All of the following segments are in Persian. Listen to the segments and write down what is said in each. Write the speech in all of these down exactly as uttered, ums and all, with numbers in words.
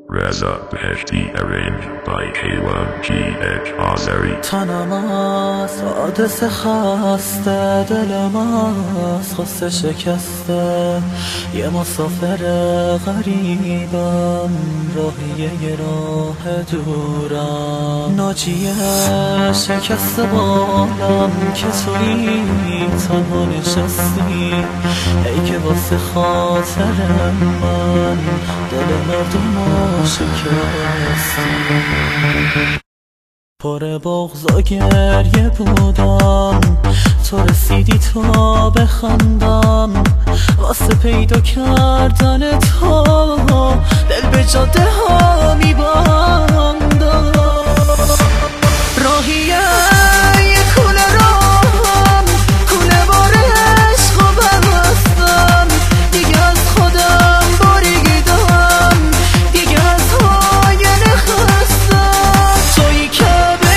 Reza Beheshti, arranged by K one G H Azari. تنم است حادثه خسته، دلم است خسته شکسته، یه مسافر غریبم، راهی یه راه دورم، ناجیه شکسته بالم که توی تنها نشستی، ای که واسه خاطر من دل مردم شکستی. پر بغض و گریه بودم، تو رسیدی تا بخندم، واسه پیدا کردن تو دل به جاده ها میبندم. راهیه یه کوله راهم، کوله بار عشق و بستم، دیگه از خودم بریدم، دیگه از آینه خستم. تویی که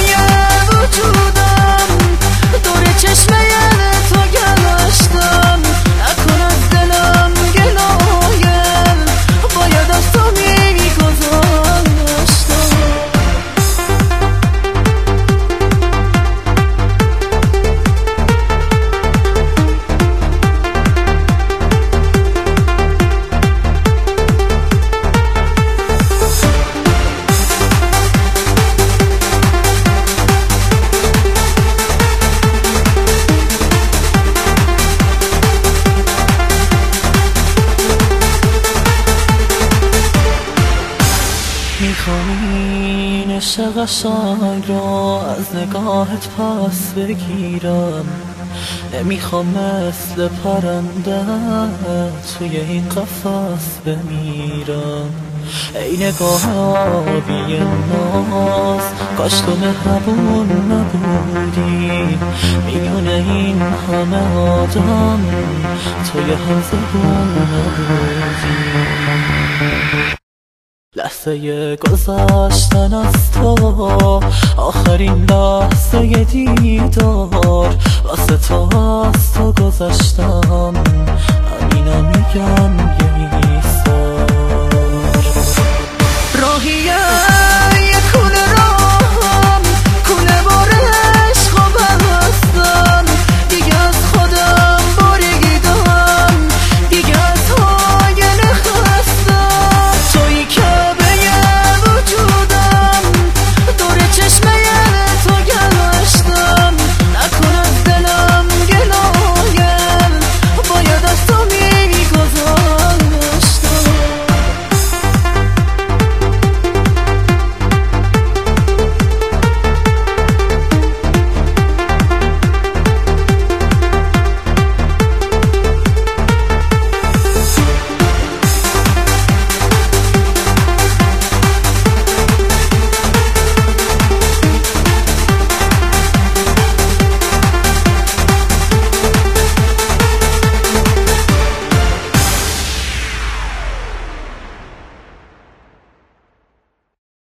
میخوای نشه قشنگ را از نگاهت پس بگیرم، نمیخوام مثل پرنده توی این قفس بمیرم. ای نگاه آبی ناز، کاش تو مهربون نبودی، میونه این همه آدم توی هم زبون نبودی. لحظه گذشتن از تو، آخرین لحظه دیدار، واسه تو از تو گذشتم، همینم میگم یه